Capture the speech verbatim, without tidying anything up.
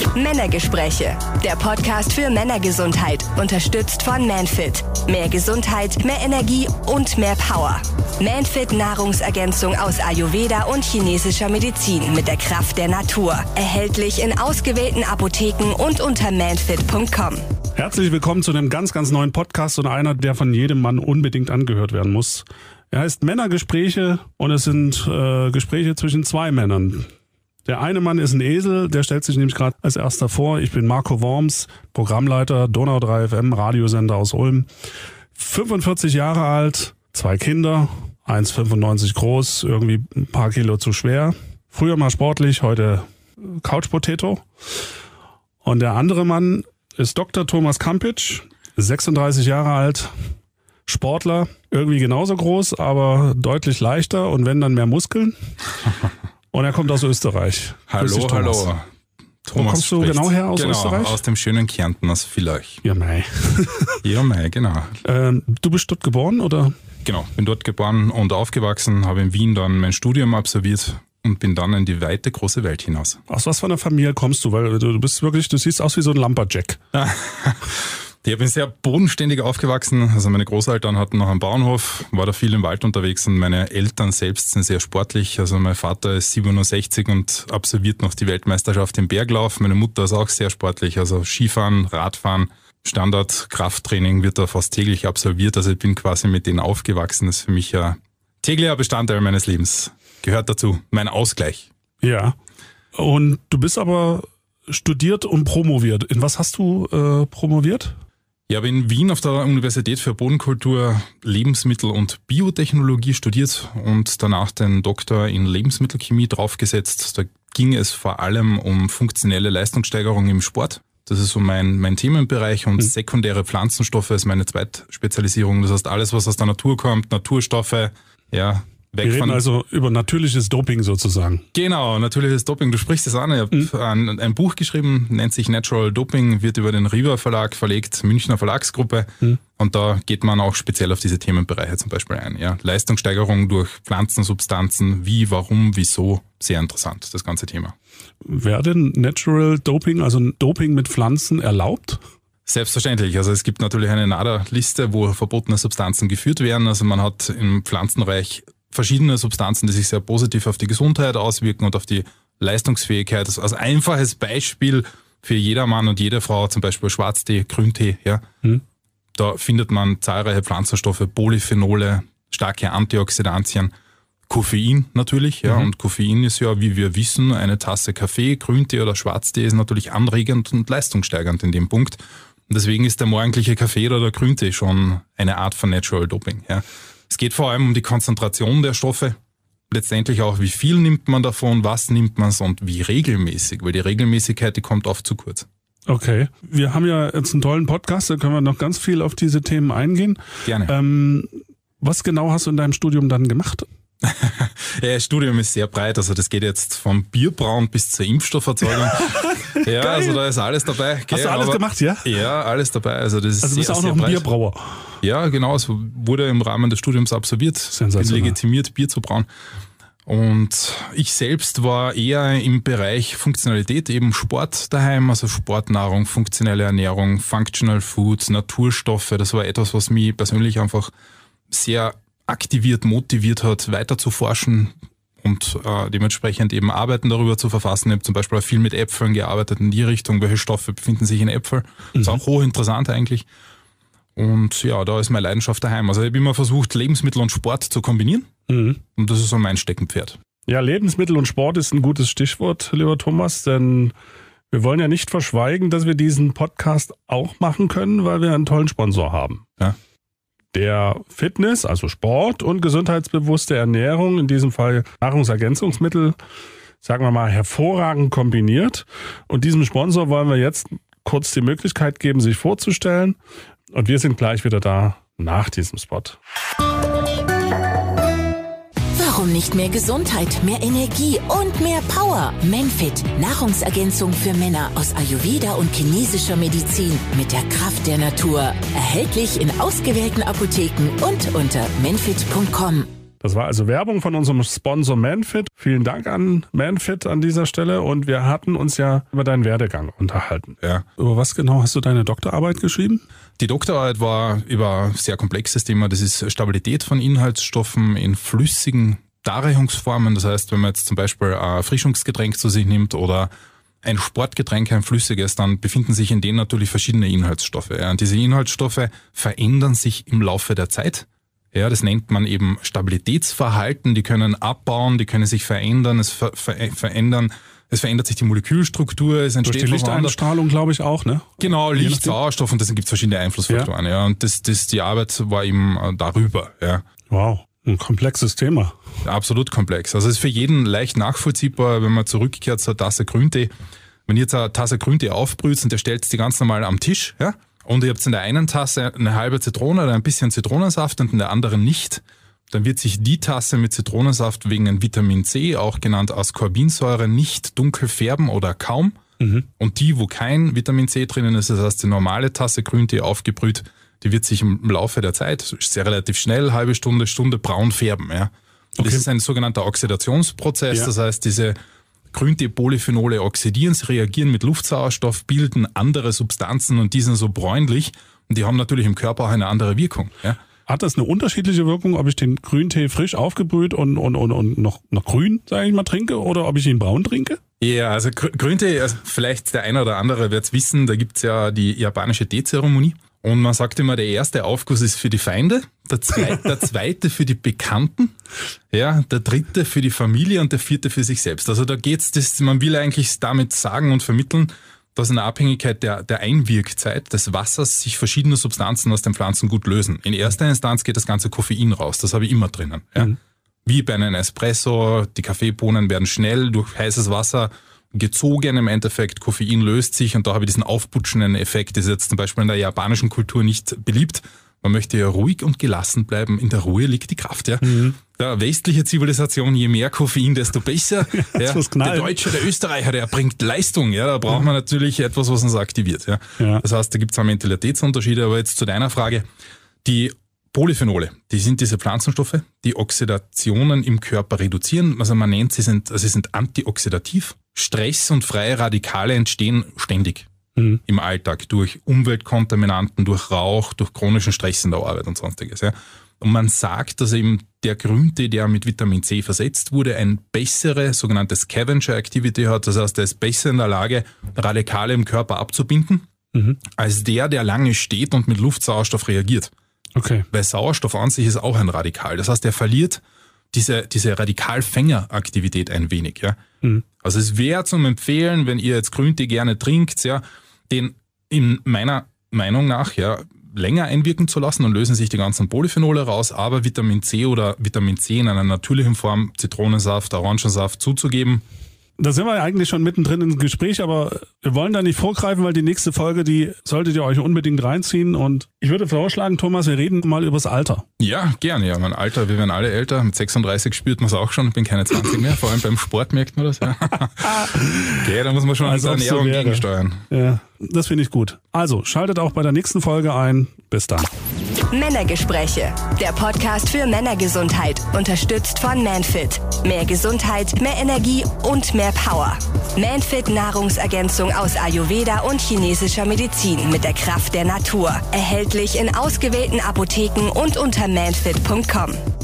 Männergespräche, der Podcast für Männergesundheit, unterstützt von Manfit. Mehr Gesundheit, mehr Energie und mehr Power. Manfit Nahrungsergänzung aus Ayurveda und chinesischer Medizin mit der Kraft der Natur. Erhältlich in ausgewählten Apotheken und unter manfit punkt com. Herzlich willkommen zu einem ganz, ganz neuen Podcast und einer, der von jedem Mann unbedingt angehört werden muss. Er heißt Männergespräche und es sind äh, Gespräche zwischen zwei Männern. Der eine Mann ist ein Esel, der stellt sich nämlich gerade als erster vor. Ich bin Marco Worms, Programmleiter Donau drei F M, Radiosender aus Ulm. fünfundvierzig Jahre alt, zwei Kinder, eins Komma fünfundneunzig groß, irgendwie ein paar Kilo zu schwer. Früher mal sportlich, heute Couch Potato. Und der andere Mann ist Doktor Thomas Kampitsch, sechsunddreißig Jahre alt, Sportler, irgendwie genauso groß, aber deutlich leichter und wenn dann mehr Muskeln. Und er kommt aus Österreich. Hallo, hallo. Thomas. Wo kommst du spricht. genau her aus genau, Österreich? Aus dem schönen Kärnten, aus Villach. Ja, mei. Ja, mei, genau. Ähm, du bist dort geboren, oder? Genau, bin dort geboren und aufgewachsen, habe in Wien dann mein Studium absolviert und bin dann in die weite, große Welt hinaus. Aus was für einer Familie kommst du? Weil du bist wirklich, du siehst aus wie so ein Lumberjack. Ich bin sehr bodenständig aufgewachsen. Also meine Großeltern hatten noch einen Bauernhof, war da viel im Wald unterwegs und meine Eltern selbst sind sehr sportlich. Also mein Vater ist siebenundsechzig und absolviert noch die Weltmeisterschaft im Berglauf. Meine Mutter ist auch sehr sportlich, also Skifahren, Radfahren, Standard, Krafttraining wird da fast täglich absolviert. Also ich bin quasi mit denen aufgewachsen. Das ist für mich ja täglicher Bestandteil meines Lebens. Gehört dazu, mein Ausgleich. Ja. Und du bist aber studiert und promoviert. In was hast du äh, promoviert? Ich habe in Wien auf der Universität für Bodenkultur, Lebensmittel und Biotechnologie studiert und danach den Doktor in Lebensmittelchemie draufgesetzt. Da ging es vor allem um funktionelle Leistungssteigerung im Sport. Das ist so mein, mein Themenbereich und mhm. sekundäre Pflanzenstoffe ist meine Zweitspezialisierung. Das heißt, alles, was aus der Natur kommt, Naturstoffe, ja, weg Wir reden von, also über natürliches Doping sozusagen. Genau, natürliches Doping. Du sprichst es an. Ich habe mhm. ein, ein Buch geschrieben, nennt sich Natural Doping, wird über den Riva Verlag verlegt, Münchner Verlagsgruppe. Mhm. Und da geht man auch speziell auf diese Themenbereiche zum Beispiel ein. Ja, Leistungssteigerung durch Pflanzensubstanzen, wie, warum, wieso. Sehr interessant, das ganze Thema. Wäre denn Natural Doping, also Doping mit Pflanzen, erlaubt? Selbstverständlich. Also es gibt natürlich eine NADA-Liste, wo verbotene Substanzen geführt werden. Also man hat im Pflanzenreich verschiedene Substanzen, die sich sehr positiv auf die Gesundheit auswirken und auf die Leistungsfähigkeit. Also als einfaches Beispiel für jedermann und jede Frau, zum Beispiel Schwarztee, Grüntee, ja, hm. da findet man zahlreiche Pflanzenstoffe, Polyphenole, starke Antioxidantien, Koffein natürlich, ja, mhm. und Koffein ist ja, wie wir wissen, eine Tasse Kaffee, Grüntee oder Schwarztee ist natürlich anregend und leistungssteigernd in dem Punkt. Und deswegen ist der morgendliche Kaffee oder der Grüntee schon eine Art von Natural Doping, ja. Es geht vor allem um die Konzentration der Stoffe, letztendlich auch, wie viel nimmt man davon, was nimmt man und wie regelmäßig, weil die Regelmäßigkeit, die kommt oft zu kurz. Okay, wir haben ja jetzt einen tollen Podcast, da können wir noch ganz viel auf diese Themen eingehen. Gerne. Ähm, was genau hast du in deinem Studium dann gemacht? Ja, das Studium ist sehr breit, also das geht jetzt vom Bierbrauen bis zur Impfstofferzeugung. Ja, Geil. Also da ist alles dabei. Hast okay, du alles aber, gemacht, ja? Ja, alles dabei. Also das ist also du bist sehr, auch sehr noch ein breit. Bierbrauer. Ja, genau, es wurde im Rahmen des Studiums absolviert, legitimiert, Bier zu brauen. Und ich selbst war eher im Bereich Funktionalität, eben Sport daheim, also Sportnahrung, funktionelle Ernährung, Functional Foods, Naturstoffe. Das war etwas, was mich persönlich einfach sehr aktiviert, motiviert hat, weiter zu forschen und äh, dementsprechend eben Arbeiten darüber zu verfassen. Ich habe zum Beispiel auch viel mit Äpfeln gearbeitet in die Richtung, welche Stoffe befinden sich in Äpfeln. Mhm. Ist auch hochinteressant eigentlich. Und ja, da ist meine Leidenschaft daheim. Also ich habe immer versucht, Lebensmittel und Sport zu kombinieren. Mhm. Und das ist so mein Steckenpferd. Ja, Lebensmittel und Sport ist ein gutes Stichwort, lieber Thomas, denn wir wollen ja nicht verschweigen, dass wir diesen Podcast auch machen können, weil wir einen tollen Sponsor haben. Ja. Der Fitness, also Sport und gesundheitsbewusste Ernährung, in diesem Fall Nahrungsergänzungsmittel, sagen wir mal, hervorragend kombiniert. Und diesem Sponsor wollen wir jetzt kurz die Möglichkeit geben, sich vorzustellen. Und wir sind gleich wieder da nach diesem Spot. Warum nicht mehr Gesundheit, mehr Energie und mehr Power? Manfit, Nahrungsergänzung für Männer aus Ayurveda und chinesischer Medizin mit der Kraft der Natur. Erhältlich in ausgewählten Apotheken und unter manfit punkt com. Das war also Werbung von unserem Sponsor Manfit. Vielen Dank an Manfit an dieser Stelle und wir hatten uns ja über deinen Werdegang unterhalten. Ja. Über was genau hast du deine Doktorarbeit geschrieben? Die Doktorarbeit war über ein sehr komplexes Thema. Das ist Stabilität von Inhaltsstoffen in flüssigen Darreichungsformen. Das heißt, wenn man jetzt zum Beispiel ein Erfrischungsgetränk zu sich nimmt oder ein Sportgetränk, ein flüssiges, dann befinden sich in denen natürlich verschiedene Inhaltsstoffe. Ja. Und diese Inhaltsstoffe verändern sich im Laufe der Zeit. Ja, das nennt man eben Stabilitätsverhalten. Die können abbauen, die können sich verändern, es ver- ver- verändern, es verändert sich die Molekülstruktur, es entsteht Durch die Lichteinstrahlung, glaube ich, auch, ne? Genau, Licht, Sauerstoff und das gibt es verschiedene Einflussfaktoren. Ja. ja. Und das, das, die Arbeit war eben darüber. Ja. Wow, ein komplexes Thema. Absolut komplex. Also es ist für jeden leicht nachvollziehbar, wenn man zurückkehrt zur Tasse Grüntee. Wenn ihr jetzt eine Tasse Grüntee aufbrüht und ihr stellt die ganz normal am Tisch, ja, und ihr habt in der einen Tasse eine halbe Zitrone oder ein bisschen Zitronensaft und in der anderen nicht, dann wird sich die Tasse mit Zitronensaft wegen einem Vitamin C, auch genannt Ascorbinsäure, nicht dunkel färben oder kaum. Mhm. Und die, wo kein Vitamin C drinnen ist, das heißt die normale Tasse Grüntee aufgebrüht, die wird sich im Laufe der Zeit, sehr relativ schnell, halbe Stunde, Stunde braun färben. Ja. Okay. Das ist ein sogenannter Oxidationsprozess, ja. Das heißt, diese Grüntee-Polyphenole oxidieren, sie reagieren mit Luftsauerstoff, bilden andere Substanzen und die sind so bräunlich und die haben natürlich im Körper auch eine andere Wirkung. Ja. Hat das eine unterschiedliche Wirkung, ob ich den Grüntee frisch aufgebrüht und, und, und, und noch, noch grün, sage ich mal, trinke oder ob ich ihn braun trinke? Ja, also Grüntee, also vielleicht der eine oder andere wird es wissen, da gibt's ja die japanische Teezeremonie. Und man sagt immer, der erste Aufguss ist für die Feinde, der zweite, der zweite für die Bekannten, ja, der dritte für die Familie und der vierte für sich selbst. Also da geht's, das, man will eigentlich damit sagen und vermitteln, dass in der Abhängigkeit der, der Einwirkzeit des Wassers sich verschiedene Substanzen aus den Pflanzen gut lösen. In erster Instanz geht das ganze Koffein raus, das habe ich immer drinnen. Ja. Mhm. Wie bei einem Espresso, die Kaffeebohnen werden schnell durch heißes Wasser gezogen im Endeffekt, Koffein löst sich und da habe ich diesen aufputschenden Effekt. Das ist jetzt zum Beispiel in der japanischen Kultur nicht beliebt. Man möchte ja ruhig und gelassen bleiben. In der Ruhe liegt die Kraft. Ja. Mhm. Der westliche Zivilisation, je mehr Koffein, desto besser. Ja. Der Deutsche, der Österreicher, der bringt Leistung. Ja. Da braucht man natürlich etwas, was uns aktiviert. Ja. Ja. Das heißt, da gibt es auch Mentalitätsunterschiede. Aber jetzt zu deiner Frage. Die Polyphenole, die sind diese Pflanzenstoffe, die Oxidationen im Körper reduzieren. Also man nennt, sie sind, also sie sind antioxidativ. Stress und freie Radikale entstehen ständig mhm. im Alltag durch Umweltkontaminanten, durch Rauch, durch chronischen Stress in der Arbeit und sonstiges. Ja. Und man sagt, dass eben der Grüntee, der mit Vitamin C versetzt wurde, eine bessere sogenannte Scavenger Activity hat. Das heißt, er ist besser in der Lage, Radikale im Körper abzubinden, mhm. als der, der lange steht und mit Luftsauerstoff reagiert. Okay. Weil Sauerstoff an sich ist auch ein Radikal. Das heißt, er verliert diese, diese Radikalfängeraktivität ein wenig. Ja. Mhm. Also es wäre zum Empfehlen, wenn ihr jetzt Grüntee gerne trinkt, ja, den in meiner Meinung nach ja länger einwirken zu lassen, dann lösen sich die ganzen Polyphenole raus, aber Vitamin C oder Vitamin C in einer natürlichen Form, Zitronensaft, Orangensaft zuzugeben. Da sind wir ja eigentlich schon mittendrin im Gespräch, aber wir wollen da nicht vorgreifen, weil die nächste Folge, die solltet ihr euch unbedingt reinziehen. Und ich würde vorschlagen, Thomas, wir reden mal übers Alter. Ja, gerne. Ja, mein Alter, wir werden alle älter. Mit sechsunddreißig spürt man es auch schon. Ich bin keine zwanzig mehr. Vor allem beim Sport merkt man das. Ja. Okay, da muss man schon an der Ernährung so gegensteuern. Ja, das finde ich gut. Also, schaltet auch bei der nächsten Folge ein. Bis dann. Männergespräche, der Podcast für Männergesundheit, unterstützt von Manfit. Mehr Gesundheit, mehr Energie und mehr Power. Manfit Nahrungsergänzung aus Ayurveda und chinesischer Medizin mit der Kraft der Natur. Erhältlich in ausgewählten Apotheken und unter manfit punkt com.